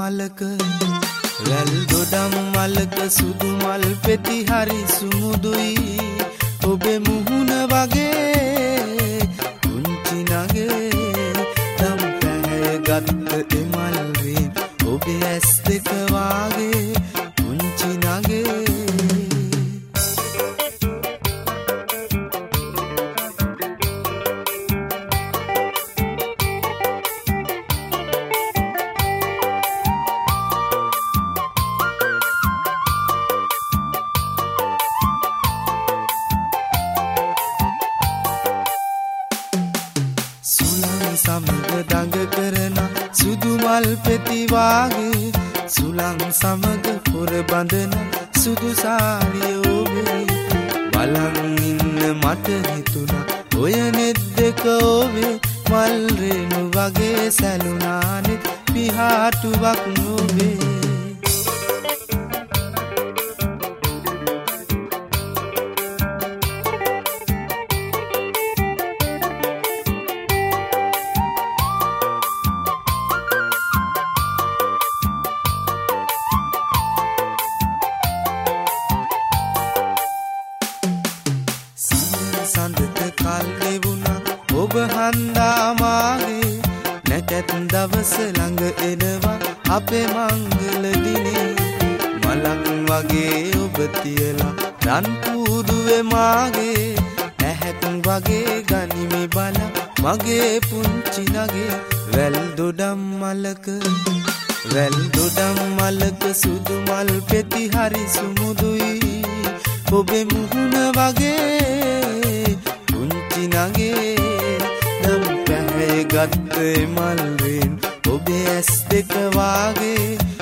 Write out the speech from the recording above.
මලක වැල් දොඩම් මලක සුදු මල් පෙති හරි සුමුදුයි ඔබේ මුහුණ වගේ කුංචි නගේ දම් පැහැ ගත්ත එමල් රින් ඔබේ ඇස් දෙක වාගේ කුංචි නගේ සමග දඟ කරන සුදු මල් පෙති වාගේ සුලං සමග පොර බඳන සුදු සාරිය ඔබේ බලන් ඉන්න මට හිතුණා ඔය නෙත් දෙක ඔබේ මල් රේණු වගේ සැලුණානේ පිහාටුවක් නොවේ සඳට කල් ගෙවුණා ඔබ හන්දා මාගේ නැකත් දවස ළඟ එනවා අපේ මංගල දිනේ මලක් වගේ ඔබ තියලා රන් කූඩුවේ මාගේ ඇහැක් වගේ ගනිමි බල මගේ පුංචි නගේ වැල් දොඩම් මලක සුදු මල් පෙති හරි සුමුදුයි ඔබේ මුහුණ වගේ කුංචි නගේ නම් පැහැ ගත්ත මල් රින් ඔබේ ඇස් දෙක වාගේ